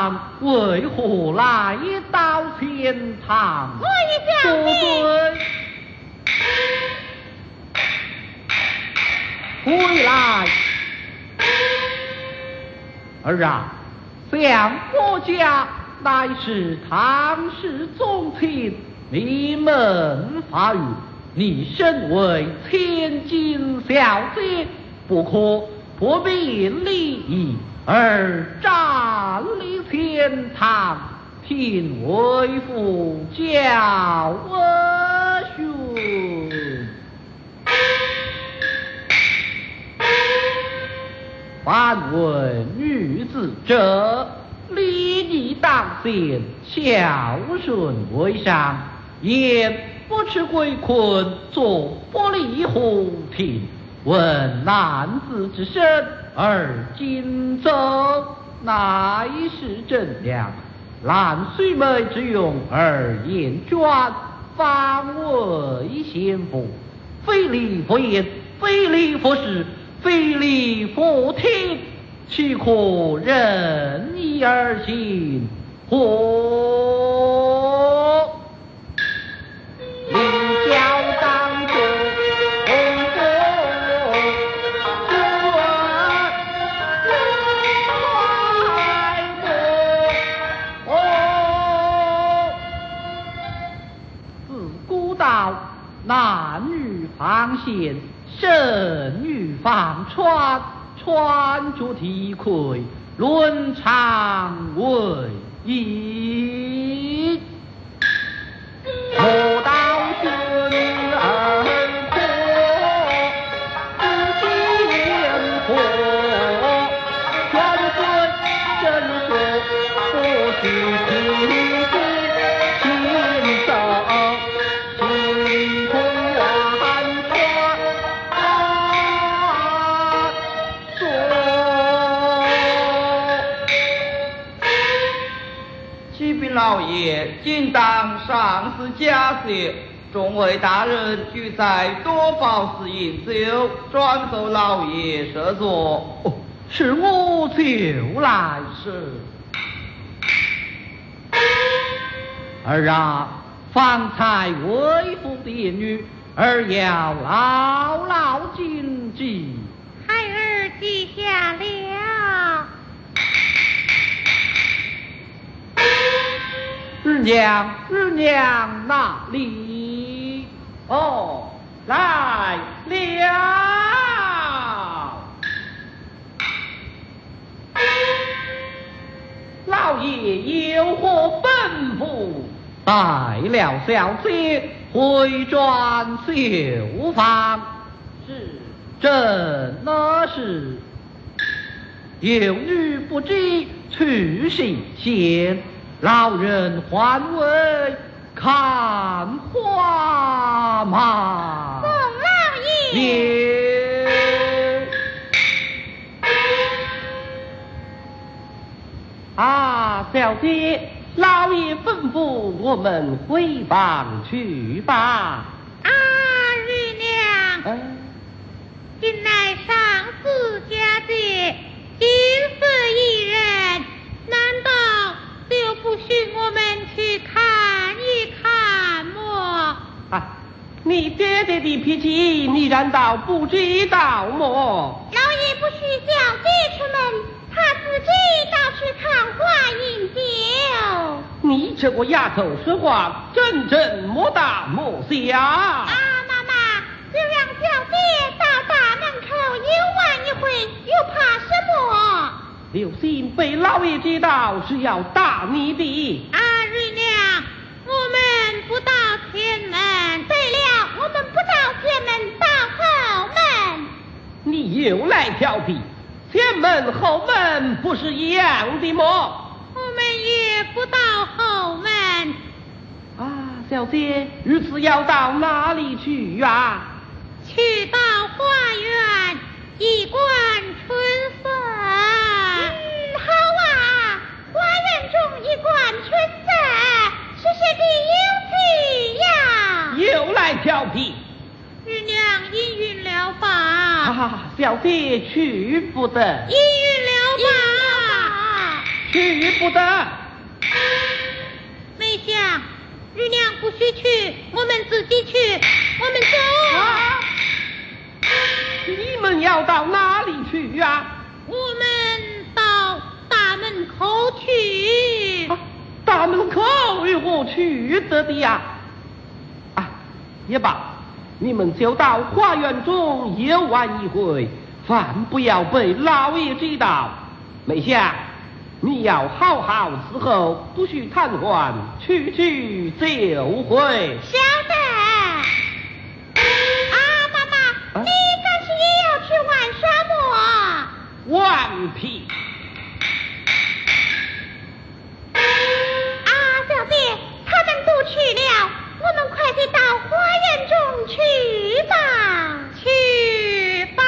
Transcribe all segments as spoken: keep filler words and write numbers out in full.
长为何来到前堂？ 我已多罪，回来。儿啊，相国家乃是唐氏宗亲，你们发育，你身为千金小姐，不可不明礼义而站立前堂，听为父教训。凡为女子者，礼义当先，孝顺为上，言不吃鬼困，坐不离虎庭。闻男子之身而今奏，乃是正良；揽水妹之用而言专，方为先夫。非礼佛言，非礼佛事，非礼佛听，岂可任意而行？或领教当中男女防线，剩女防穿，穿着体盔，伦常为宜。莫道君儿国，自己言火，全尊真说，不许听信心走。 老爷今当上司加谢，众位大人俱在，多报私饮酒，转奏老爷设座。 哦，是我就来是。儿啊，方才为父的言语，儿要牢牢谨记。 孩儿记下了。 日娘，日娘哪里？哦，来了。老爷有何吩咐？带了小姐回转绣房。是，真的是。有女不知去谁先？老人还未看花吗？ 宋老爷，啊，小姐，老爷吩咐我们回房去吧。 啊，玉娘， 嗯， 近来上司佳节，金色一人，难道就不许我们去看一看么？ 啊，你爹爹的脾气，你难道不知道么？ 老爷不许小姐出门，他自己倒去看花饮酒。 你这个丫头说话真正莫大莫小。 啊，妈妈，就让小姐到大门口游玩一回，又怕什么？ 刘星被老爷知道是要打你的。 啊，瑞娘，我们不到前门。对了，我们不到前门，到后门。 你又来调皮，前门后门不是一样的么？ 我们也不到后门。 啊，小姐，如此要到哪里去啊？ 去到花园一观春色。嗯，好啊，花园中一观春色，是谁的游戏呀？ 又来调皮。 日娘应允了吧？ 啊，小姐去不得。 应允了吧？ 去不得。 梅香，日娘不许去，我们自己去，我们走。 啊！你们要到哪里去啊？ 我们到大门口去。 啊，大门口与我去得的呀？啊，也罢，你们就到花园中游玩一回，饭不要被老爷知道。梅香，你要好好伺候，不许贪玩，去去就回。 晓得。啊，妈妈， 啊你暂时也要去玩耍么？ 顽皮！ 啊，小姐，他们都去了，我们快点到花园中去吧，去吧。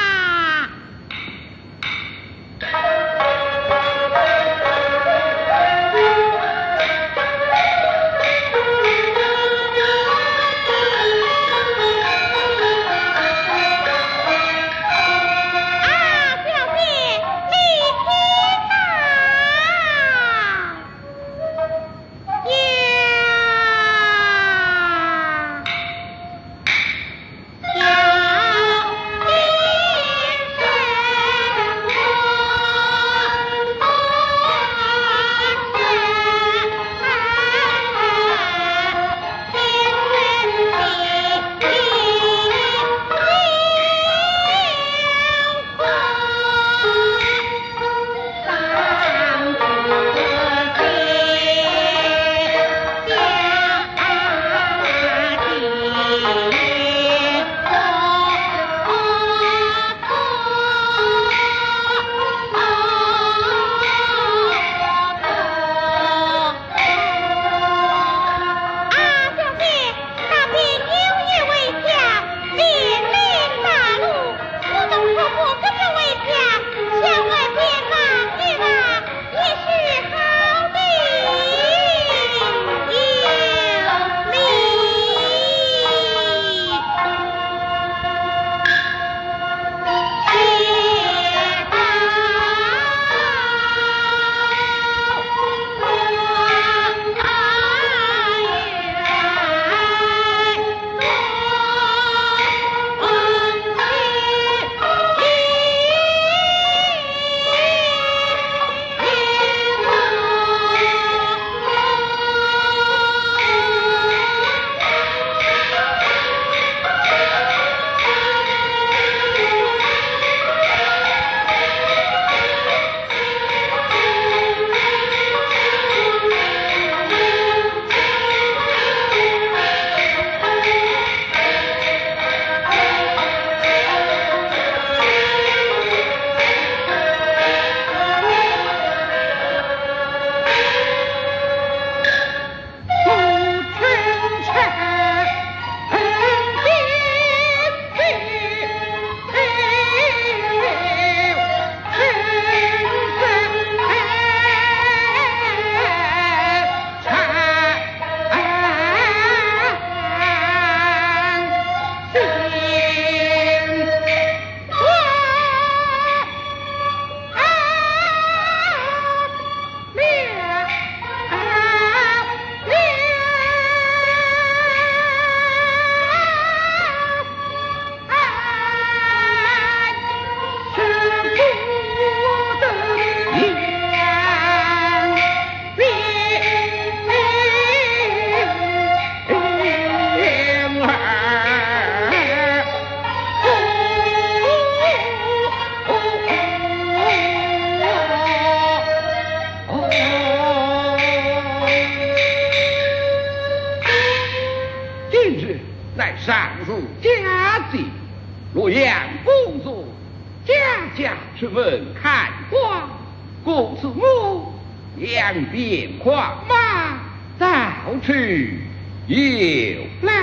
洛阳公主家家出门看花，故此我两边跨马到处游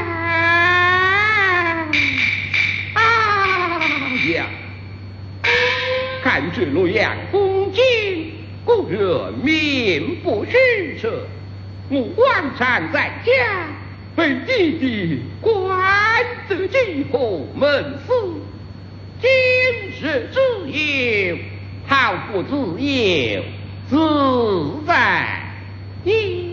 览。啊呀！看这洛阳风景，故人面不虚设。我往常在家，被弟弟关得几后门司，今日自由，好不自由， 自在也。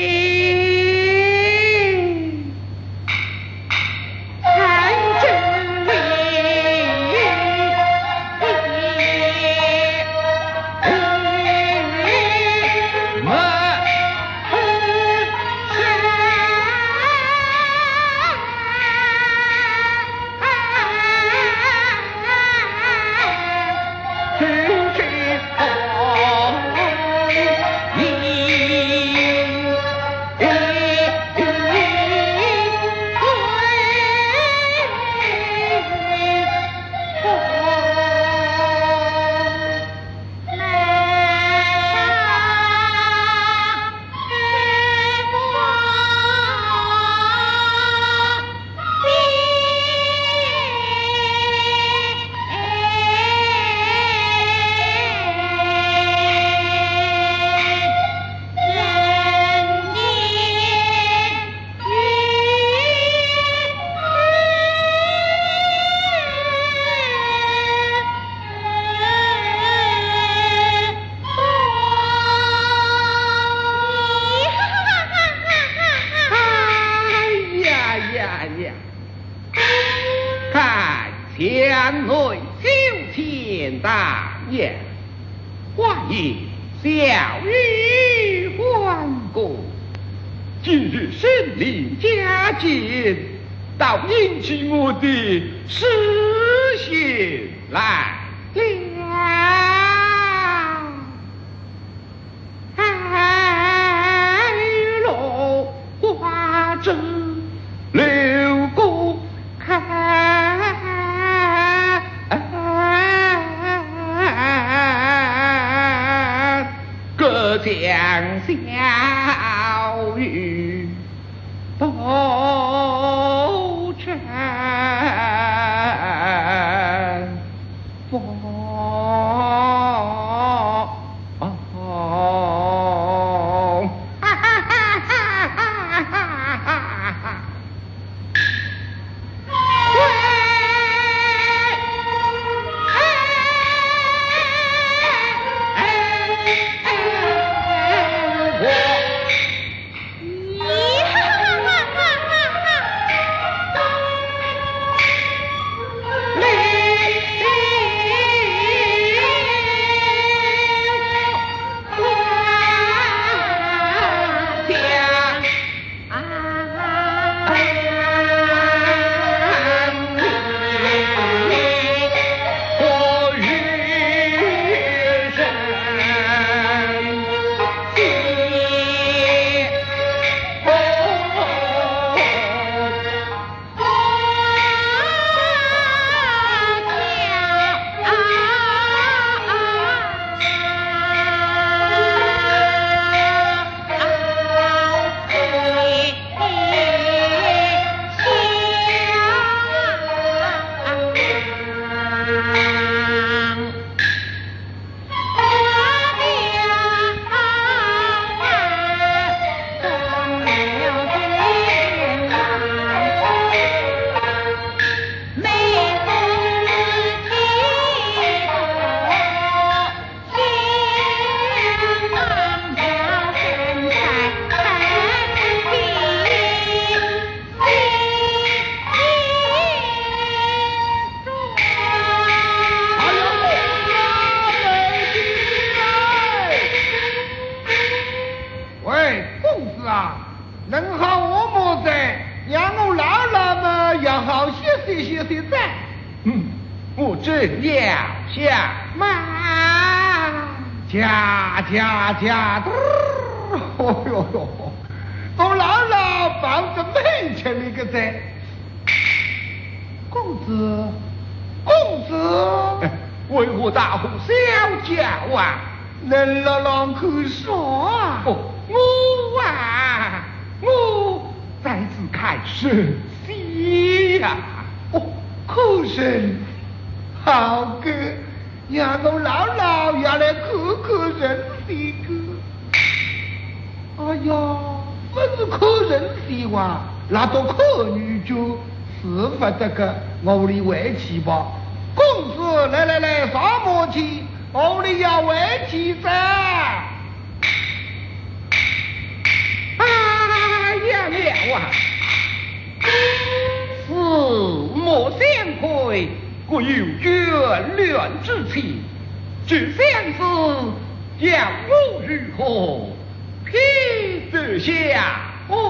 墙内九千大雁，花叶小雨还过。今日神灵加减，倒引起我的视线来了。哎喽，花枝流过看。隔江小雨报春风。家家家的，哦哟哟，我姥姥抱着门前那个在，公子，公子，为何大呼小叫啊？恁姥姥可说啊？哦，我啊，我在此看神仙呀！哦，可神，好个！让我姥姥要来看看人仙个。哎呀，不是看人仙哇，那到看女就是不得个，我里回去吧。公子，来来来，上马去， 我里要为妻子。哎呀了啊！此莫相愧，我有眷恋之情，只相思将我如何撇得下？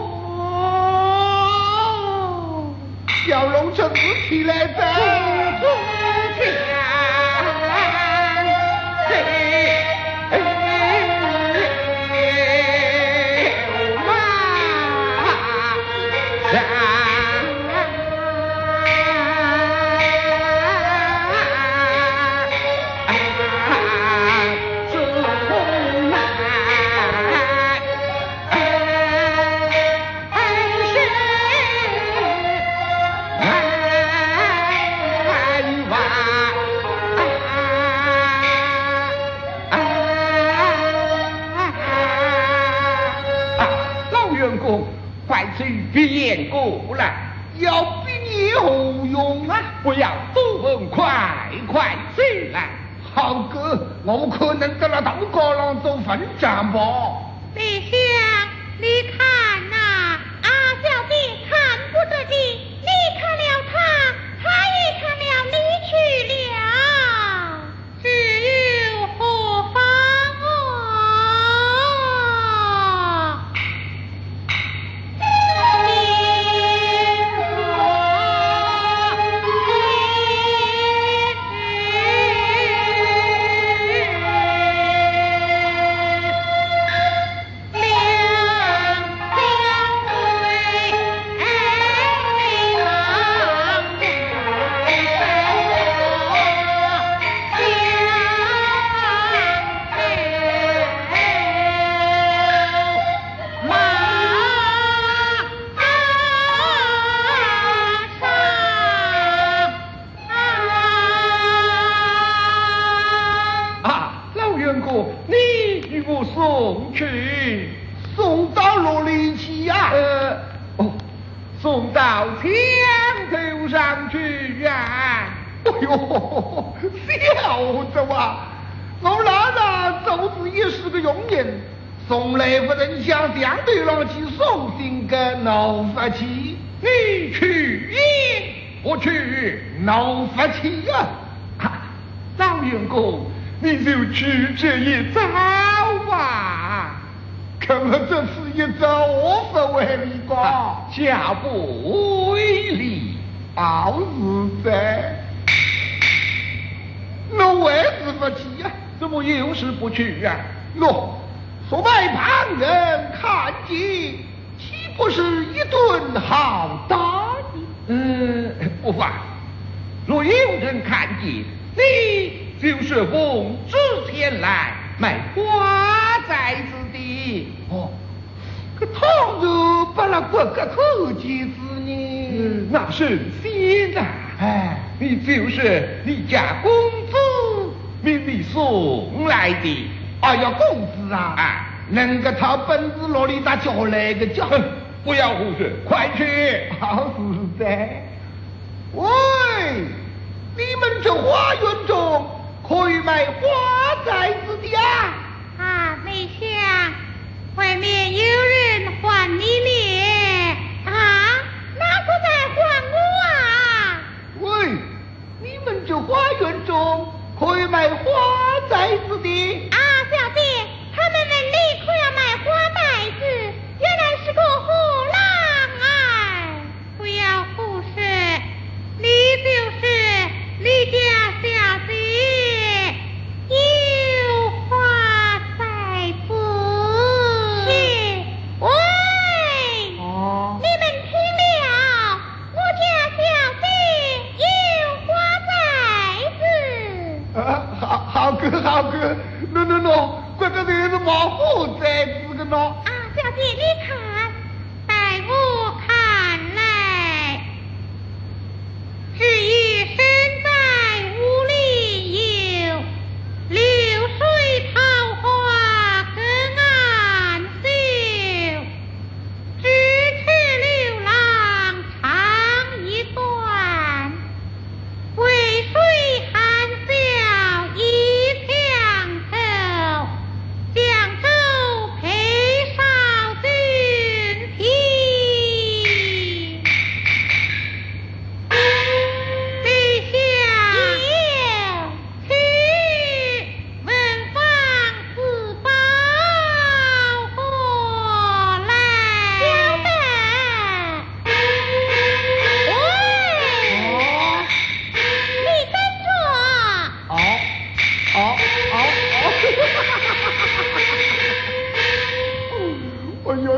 哦，小龙这子起来的，子强。变过来，要比你何用啊！我要多问，快快起来。好哥，我可能得了东高郎做分账不？ 李香，你看呐、啊，阿小姐看不得的，你看了他，他也看了你去了，至于何方哦？送去，送到哪里去呀、啊？呃，哦，送到墙头上去啊！哎呦，小子啊，我姥姥就是也是个佣人，送来不能像相对上去送信个闹发气，你去也我去闹发气呀！啊，老员工，你就去这一招吧。可我这是一招我不为你讲，下不为例，好是在。那为什么去呀？怎么又是不去呀？哟，说外旁人看见，岂不是一顿好打的？嗯，不妨。若有人看见，你就是奉旨前来买花栽子的。哦，可倘若把那过个口气子呢？嗯，那神仙呐！哎，你就是你家公子命你送来的。哎呀，公子啊！哎，能个他本事哪里打叫来个叫？不要胡说，快去！好实在。喂，你们这花园中可以卖花栽子的呀？ 啊，梅香，外面有人唤你咧啊？哪个在唤我啊？ 喂，你们这花园中可以卖花栽子的？ 啊，小姐，他们那里可要卖花袋子，原来是个货郎哎！不要胡说，你就是李家小姐，有花袋子。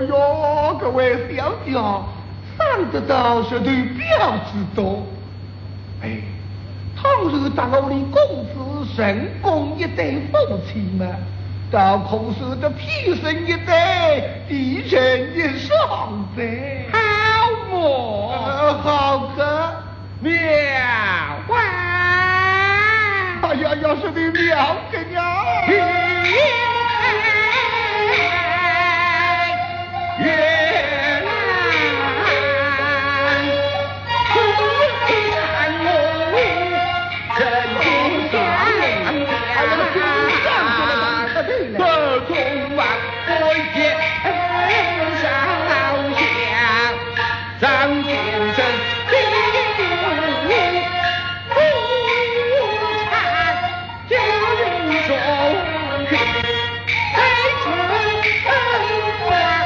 哟哟，各位小姐，想得到是对表之多。哎，倘若当我的公子成功一对夫妻嘛，倒恐是得披身一对，地人一双呗。 好么？ 呃，好个妙啊！ 哎呀，要是你妙个呀！ 原来看我真心相，不从万国间上下，张先生心无产，就人说去，谁知我。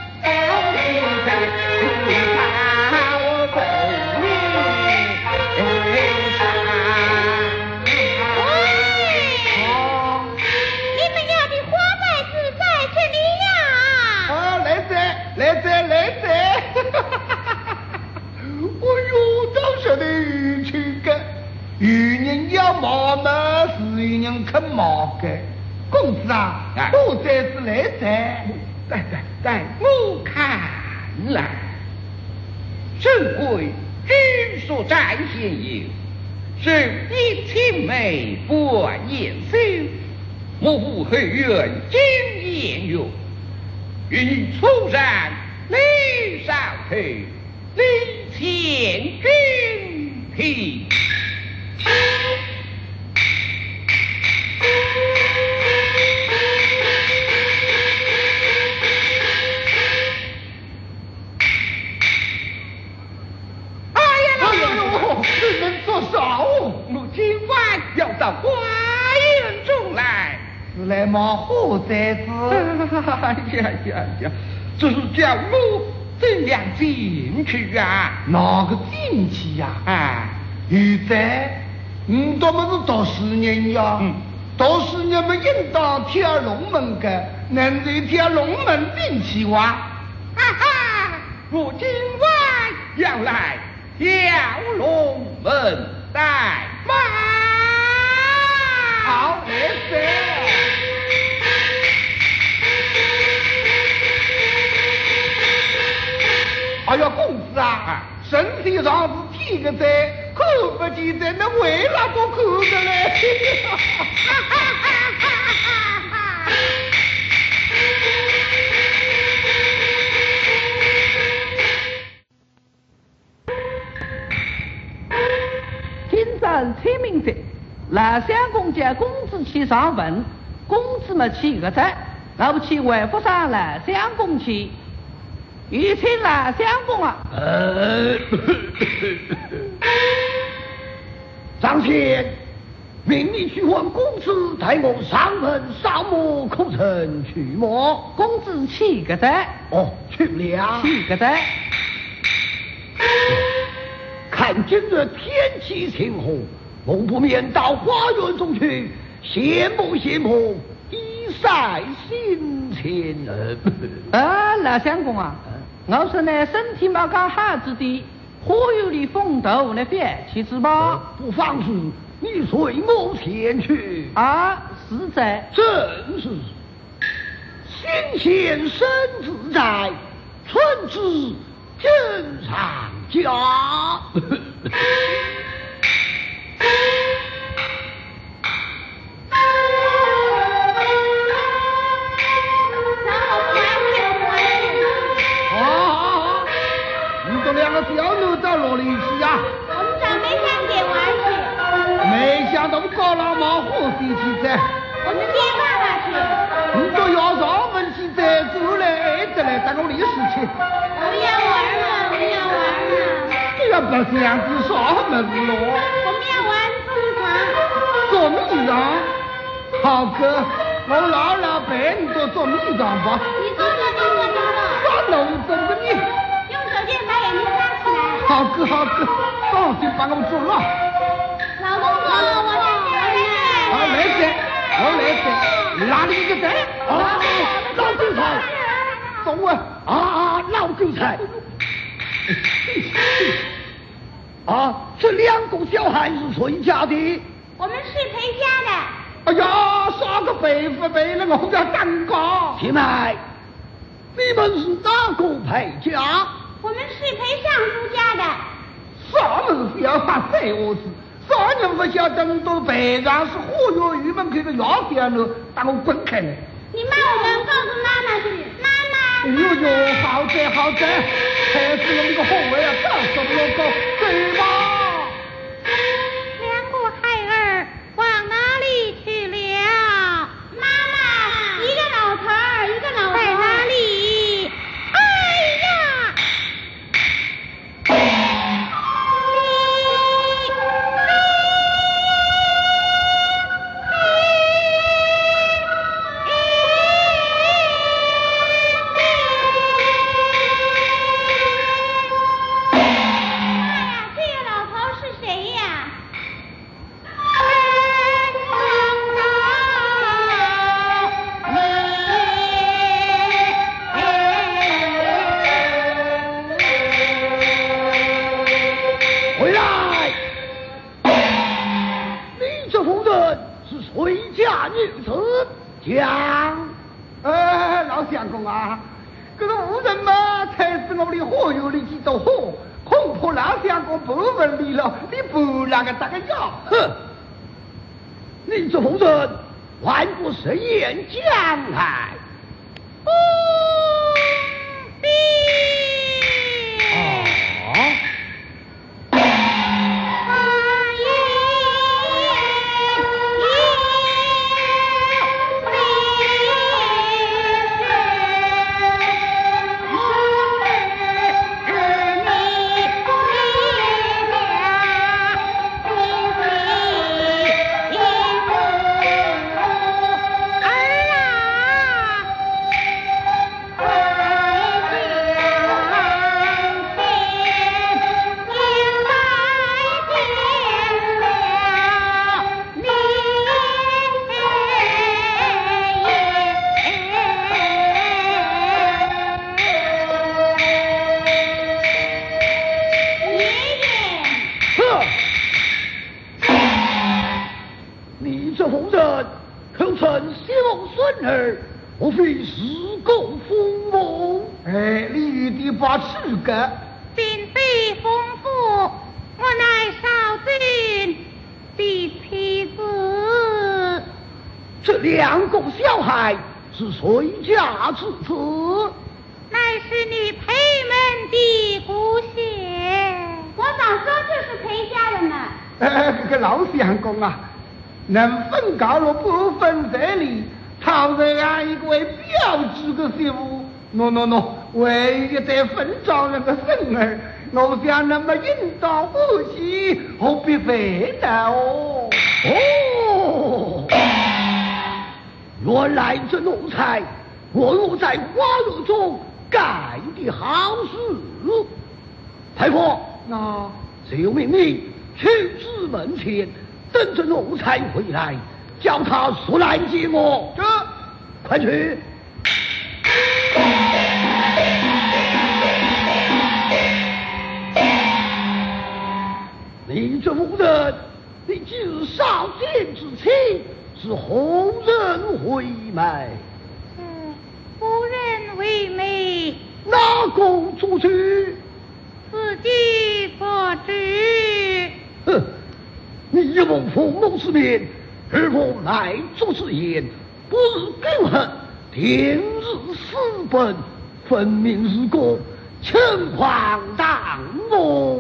渔人要毛嘛，是渔人肯毛的。公子啊，我这是来在， 在在在我看来，珍贵君所展现有，是一青梅半颜色，我何愿今言哟？愿你出山李少头，李千君平。 来嘛，好崽子！ 哎呀呀呀！这是叫我怎样进去啊？ 哪个进去呀？ 啊！ 现在你怎么是读书人呀？ 嗯， 读书人们应当跳龙门的，能在跳龙门进去哇？ 哈哈！我今晚要来跳龙门带马。 好儿子！哎呀，公子啊，身体上是体个在，可不记得那为哪个看的嘞？ 今朝清明节，老相公叫公子去上坟，公子嘛去个在，我不去外府上老相公去。有请老相公啊！ 呃， 张谦，命你去问公子带我上坟扫墓，可曾去么？ 公子去个在。 哦，去了。 去个在。 看今日天气晴和，我不免到花园中去羡慕羡慕，以晒心情。 啊，老相公啊！我说呢，身体没刚好之地，花园里风头呢，别去之吧。 不妨事，你随我前去。 啊，是在。 正是。心闲身自在，春之正常家。两个小妞到哪里去呀？ 我们到梅香店玩去。 梅香都搞了嘛，何必去噻？ 我们接爸爸去。 你都要上门去噻，走来得来当我历史去。 我们要玩了，我们要玩了。 你要不这样子上门咯？ 我们要玩捉迷藏。好哥，我老老陪你做捉迷藏吧。 你做做做做做做。 耍弄怎么你？ 用手电把眼睛扎起来。 好哥好哥，赶紧把我捉了。 老公公，我在这儿， 好来噻，我来噻，哪里一个在？啊，老警察，走啊！ 啊，老韭菜！啊，这两个小孩是谁家的？ 我们是裴家的。 哎呀，啥个辈分辈了，我要尴尬。 姐妹，你们是哪个裴家？ 我们是裴尚书家的。 啥门非要发谁我子？啥人不晓得你都背上是火药鱼们开个药店了，把我滚开！ 你骂我们，告诉妈妈去。妈妈。 哎呦呦，好在好在，还是用个后卫啊，干什么个？对吧？ 两个孩儿往哪里去了？妈妈，一个老头儿，一个老头儿在哪里？哎呀！ 讲， 呃，老相公啊，这个无人嘛，才是我们的火药里几斗火，恐怕老相公不问你了，你不那个打个呀？ 哼，你这妇人万不慎言将来。 不必。 啊。莫非是狗疯魔？ 哎，你玉帝把此个， 并非丰富，我乃少君的妻子。 这两个小孩是谁家之子？ 乃是你裴门的姑爷。我早说这是裴家的呢。 哎，这个老相公啊，能分高了不分这里。倘若俺一个为表侄个媳妇，喏喏喏，唯一得分着那个孙儿，我想那么引导不喜，何必费呢？哦哦，原来这奴才我若在花乐中干的好事。太婆， 那就命你去至门前，等着奴才回来。叫他速来接我。 这， 快去！你这妇人，你既是少见之妻，是何人为媒？ 嗯，夫人为媒。 哪个做主？ 自己所知。 哼，你一蒙父母之面。而我来做之言，不是更恨天日私奔，分明是个情况荡我。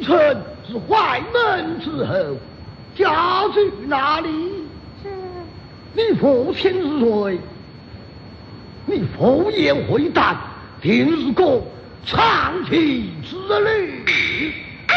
臣是怀门之后，家住哪里？ 是。 你父亲是谁？你父言回答，定是个长期之女。 啊！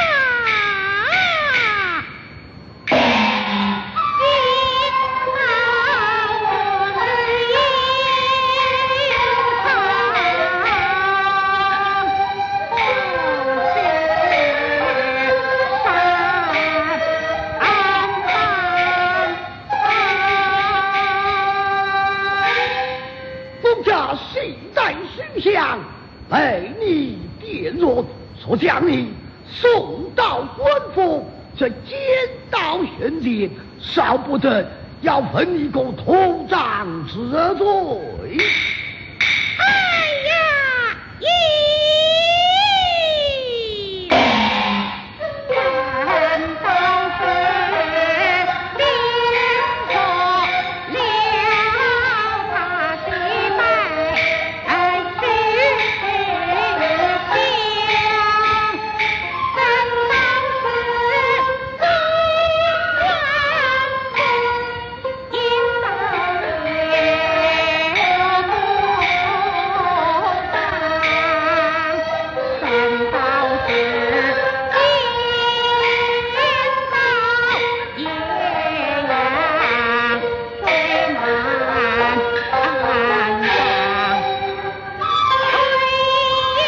被你点弱，所将你送到官府，这奸盗悬剑，少不得要分一个土长之罪。 哎呀，咦！难道是领错了他的脉？哎，是相，难道是中原风引导了不当？难道是金刀也阳最难安放？哎呀，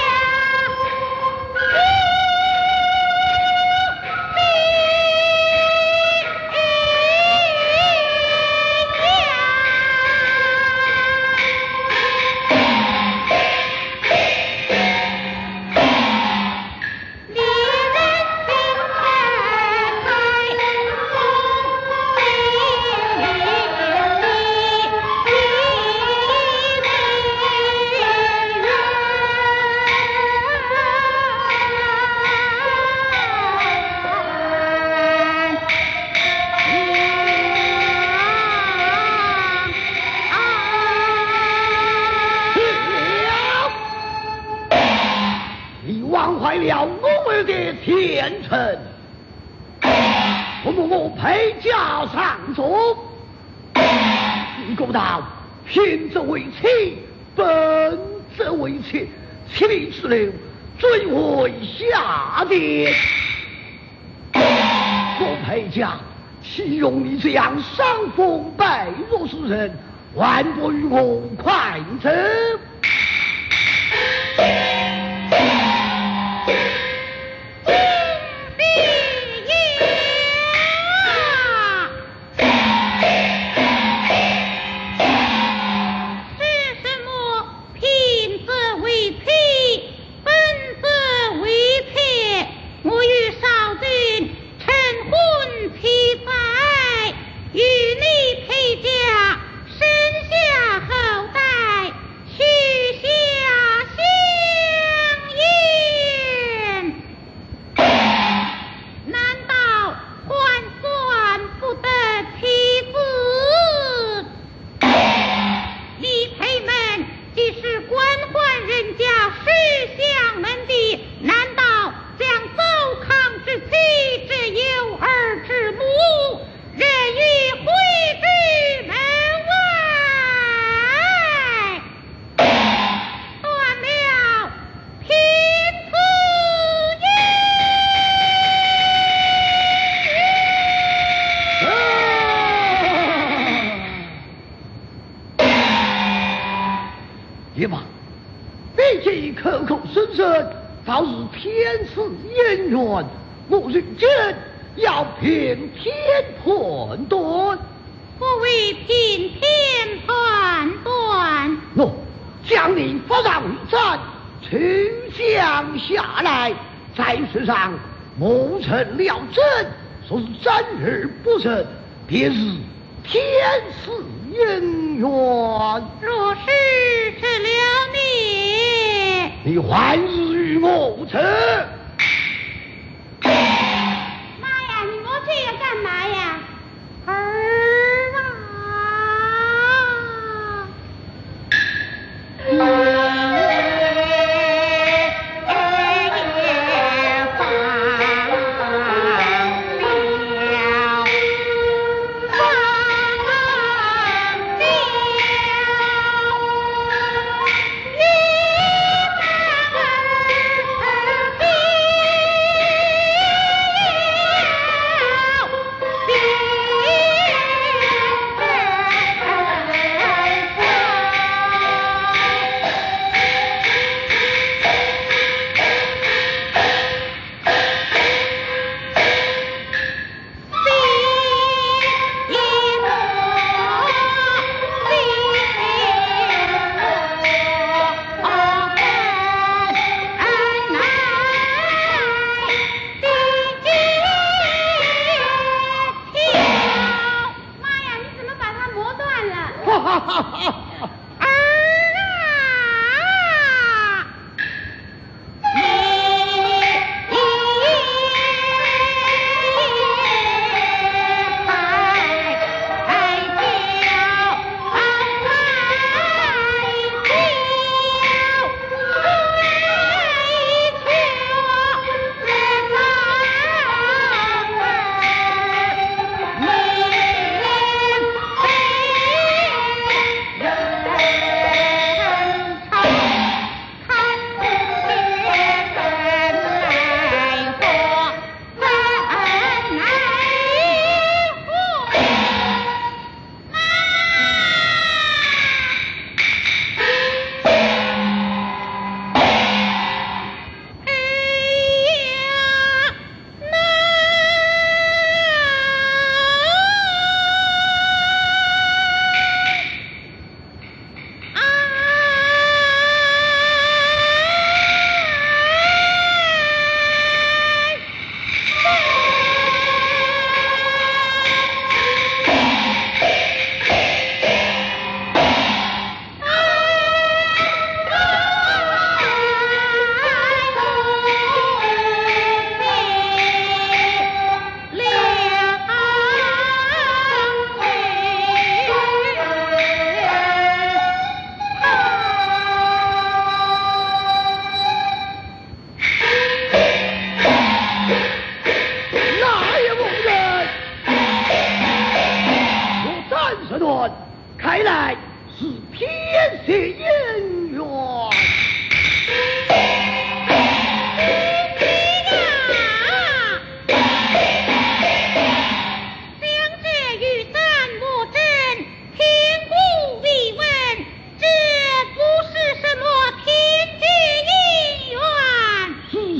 猎人心拆开，风里里你忘怀了我儿的天臣，我母我陪驾上座。你公道，贫则为妻，本则为妾，妻离子流，最为下殿。我陪驾，岂容你这样伤风败俗之人，还不与我快走？ 是什么？贫则为妻，本则为妾。我与少君成婚七载，与你陪嫁，生下后代，许下相言。难道还算不得妻子？李培门既是官宦人家世相门第，难道将邹康之妻之有儿之母，任于挥之门外，断了贫子也罢，毕竟口口声声倒是天赐姻缘，我认真要凭天判断。 何为凭天判断？ 喏，将你发上一战，取将下来，在世上谋成了真，说是战而不胜，便是天赐姻缘。 若是吃了你， 你还是与我成。 妈呀，你摸这个干嘛呀？儿啊！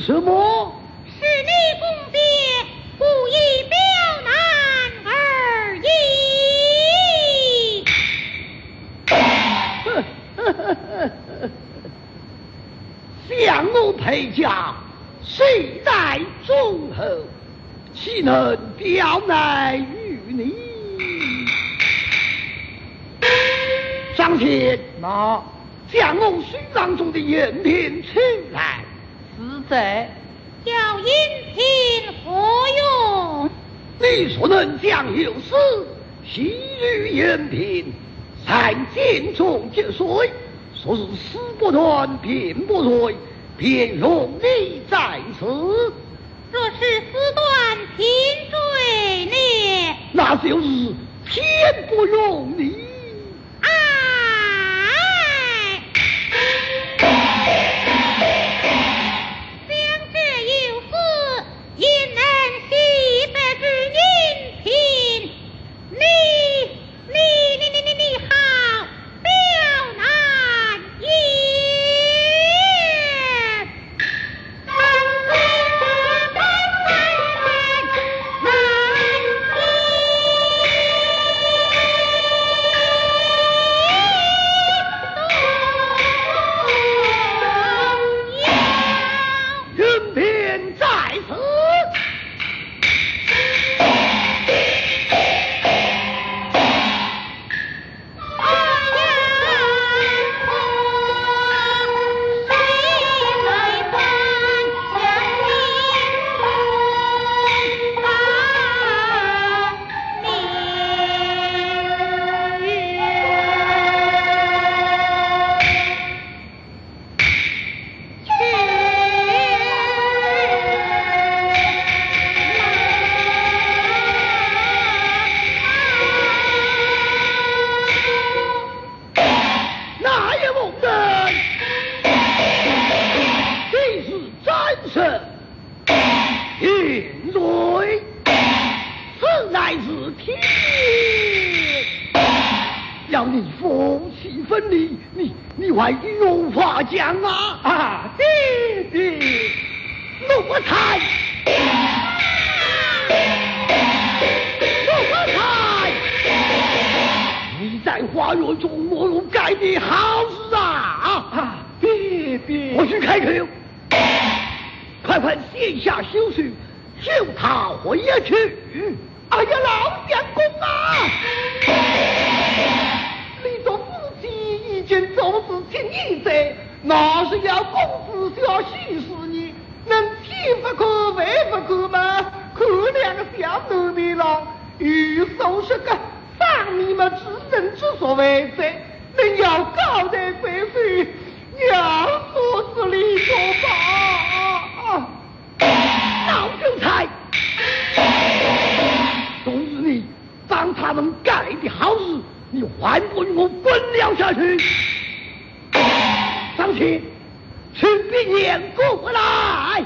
什么？ 是你公爹故意刁难而已。相我配家，世代忠厚，岂能刁难于你？上前， 那将我勋章中的银品取来。 是在。 叫银品何用？ 你所能将有事悉于银品，三尽中节税，说是死不断，便不遂，便容你在此。 若是死断平坠呢？ 那就是偏不容你。 哎！因能惜得之银品，你你你你你你好刁难也。 人品在此。要你夫妻分离，你你还有话讲啊！ 啊，爹爹， 奴才，奴才，你在花园中没有干的好事啊！ 啊，爹爹， 我去开口，快快卸下休息，就他回去。 哎呀，老相公啊！你做夫妻已经走至情义在，那是要公子小许死你，能天不可外不可吗？可两个小奴的了，欲收拾个上你们之人之所为在，能要高抬贵妃，娘所是理所吧？ 老秀才，终日你帮他们干的好事，你还不与我滚了下去？上去，去并言过来。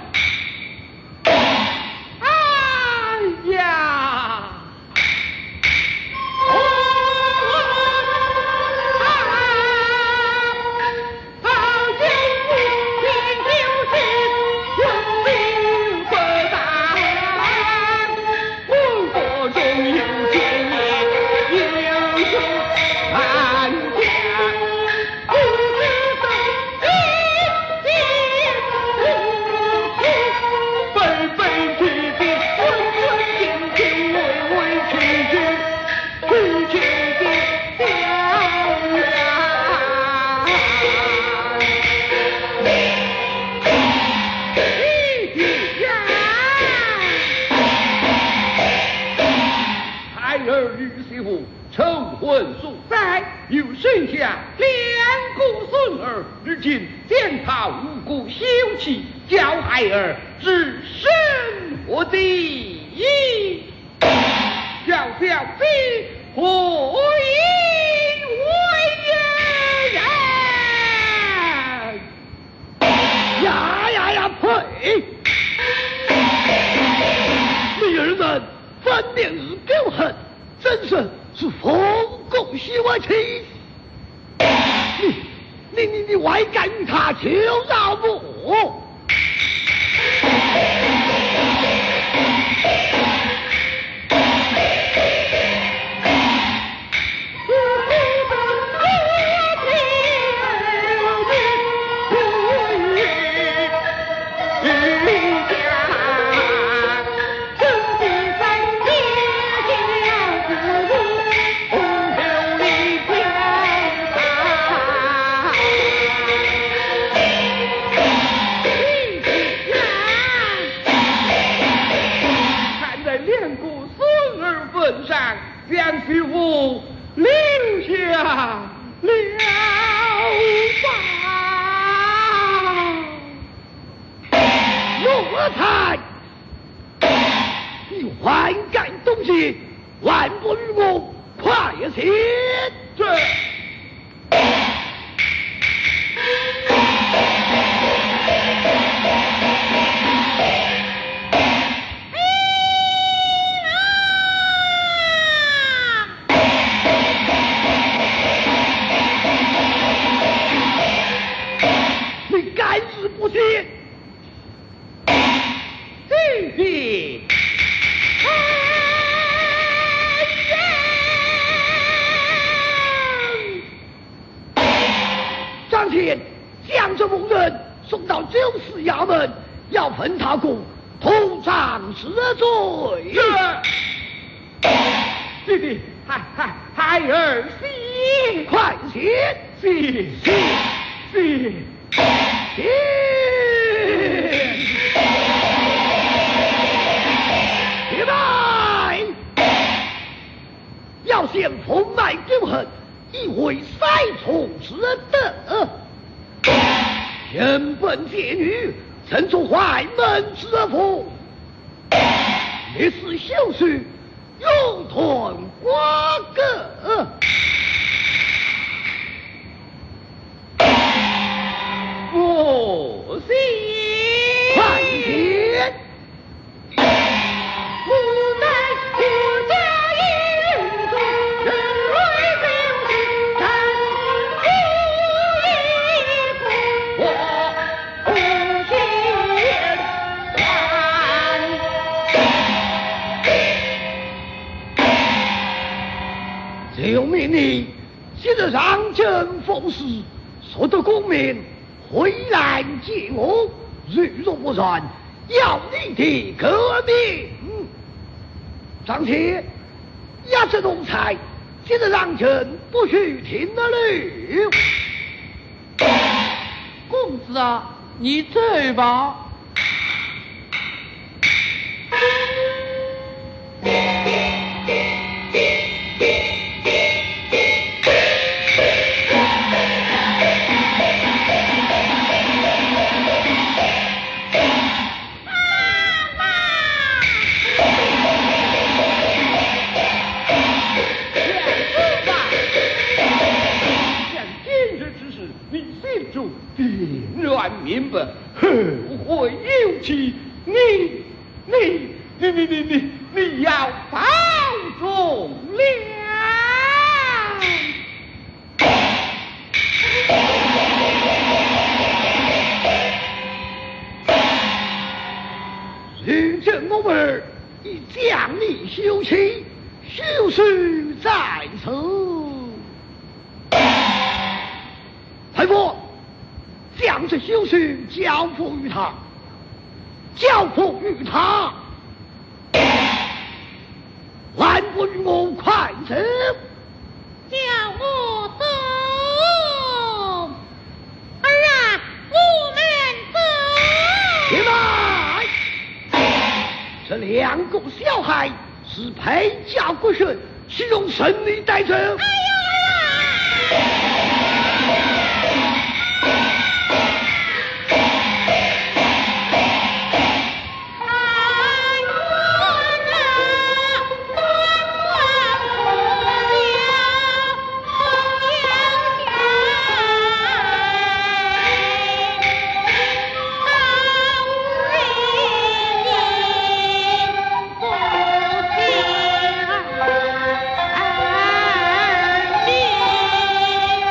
哎呀！ 成婚素在，又生下两个孙儿，如今见他无辜休妻，叫孩儿置身何地？小小子何以为人？ 呀呀呀！呸！你儿们分明是狗恨，真是是疯狗喜我妻。你你你你还敢与他求饶不？ 将这某人送到九司衙门，要分他共同杖治罪。 弟弟，孩孩孩儿行， 快些， 行行行行。起来！要先封埋丢恨，以为塞从之德。原本贱女，曾做坏门之妇，也是修士永吞瓜葛。 不行， 快点！ 无奈国家因中人为病死，战无一步，我不见还。 就命你现在让朕奉事，所得功名回来见我，如若不然，要你的革命。张骞，压这奴才，现在让朕不许听了了。 公子啊，你走吧。 定然明白，后会有期。你你你你你你你要保重了。 如今我儿已将你休妻，休书在此。太傅，将这休书交付于他，交付于他，还不与我快走？ 叫我走，儿啊，我们走。 起来！这两个小孩是配家国神，是用生命带走。 哎呦哎呀！ 起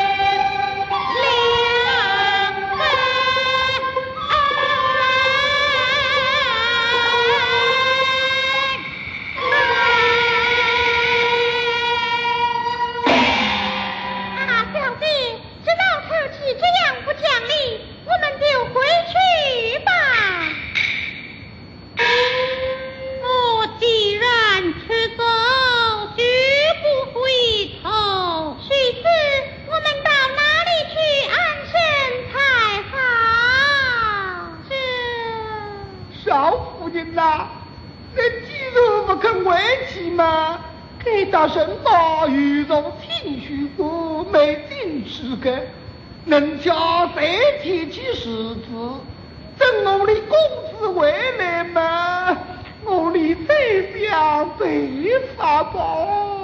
人呐，你既然不肯回去嘛，给大神马遇从情绪过没进去的，能叫谁提起日子？等我的公子回来嘛，我的再想再发包。